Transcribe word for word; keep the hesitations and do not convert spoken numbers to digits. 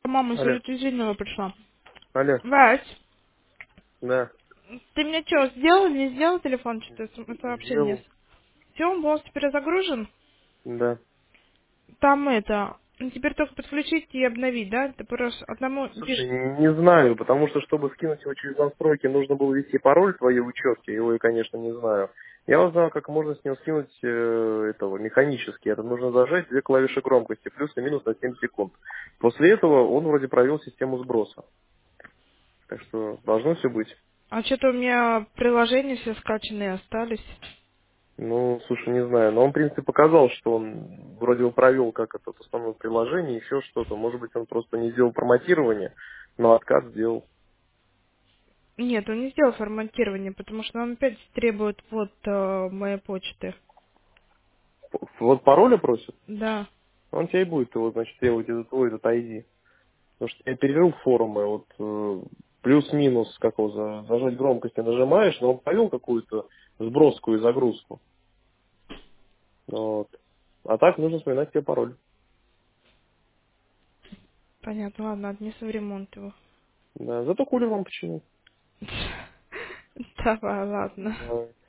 Мама Алло. сегодня извинила пришла. Алло. Вась, Да. ты мне что, сделал, не сделал телефон, что-то с- сообщение? Сделал. Все, он был теперь загружен? Да. Там это, ну, теперь только подключить и обновить, да? Ты просто одному Слушай, пишешь. не знаю, потому что, чтобы скинуть его через настройки, нужно было ввести пароль твоей учетки. Его я, конечно, не знаю. Я узнал, как можно с него скинуть э, этого механически. Это нужно зажать две клавиши громкости, плюс и минус на семь секунд. После этого он вроде провел систему сброса. Так что должно все быть. А что-то у меня приложения все скачанные остались. Ну, слушай, не знаю. Но он, в принципе, показал, что он вроде бы провел как это основное приложение, еще что-то. Может быть, он просто не сделал форматирование, но откат сделал. Нет, он не сделал форматирование, потому что он опять требует вот э, моей почты. Вот пароля просит, Да. он тебе и будет его, значит, требовать этот твой, этот ай ди. Потому что я перерыл форумы, вот э, плюс-минус, как его, за- зажать громкость не нажимаешь, но он провел какую-то сброску и загрузку. Вот. А так нужно вспоминать тебе пароль. Понятно, ладно, отнесу в ремонт его. Да. Зато кулер вам починил. Давай, ладно. Да.